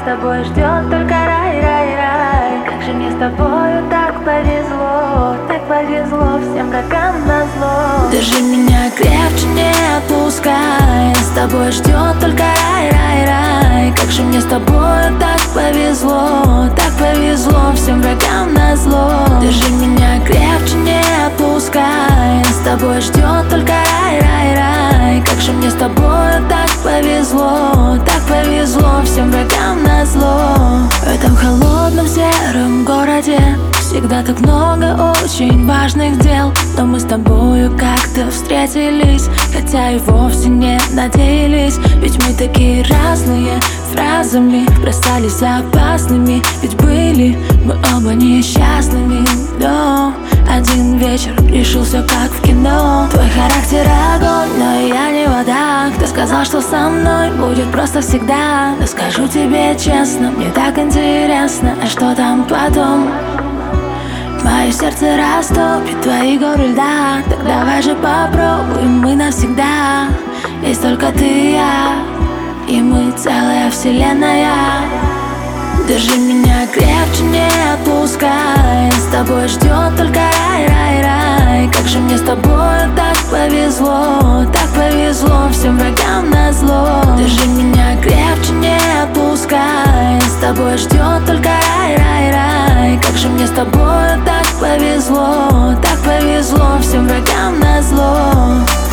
тобой ждет только рай, рай, рай. Как же мне с тобою так повезло, всем врагам назло. Держи меня крепче, не отпускай, с тобой ждет только рай, рай, рай. Как же мне с тобою так повезло, всем врагам назло. Держи меня крепче, не отпускай, с тобой ждет только рай, рай, рай. Как же мне с тобою так повезло, всем врагам назло. В этом холодном сером городе всегда так много очень важных дел. Но мы с тобою как-то встретились, хотя и вовсе не надеялись. Ведь мы такие разные, фразами бросались опасными. Ведь были мы оба несчастными. Но один вечер решил все как в кино. Твой характер огонь, но я не вода. Кто сказал, что со мной будет просто всегда? Но скажу тебе честно, мне так интересно, а что там потом? Мое сердце растопит твои горы льда. Так давай же попробуем мы навсегда. Есть только ты и я, и мы целая вселенная. Держи меня крепче, не отпускай, с тобой ждет только рай, рай, рай. Как же мне с тобой так повезло, всем врагам назло. Держи меня крепче, не отпускай, с тобой ждет только рай, рай, рай. Как же мне с тобой так повезло, всем врагам назло.